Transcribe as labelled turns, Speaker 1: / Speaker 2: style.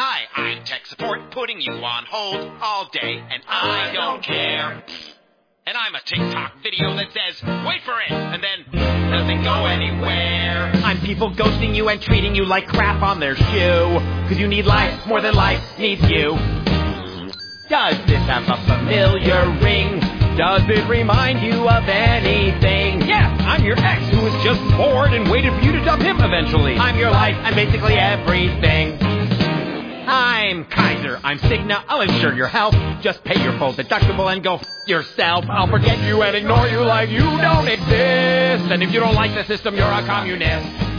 Speaker 1: Hi, I'm tech support, putting you on hold all day, and I don't care. And I'm a TikTok video that says, wait for it, and then doesn't go anywhere.
Speaker 2: I'm people ghosting you and treating you like crap on their shoe. Cause you need life more than life needs you. Does this have a familiar ring? Does it remind you of anything? Yes, I'm your ex who was just bored and waited for you to dump him eventually. I'm your life and basically everything. I'm Kaiser, I'm Cigna, I'll insure your health. Just pay your full deductible and go yourself. I'll forget you and ignore you like you don't exist. And if you don't like the system, you're a communist.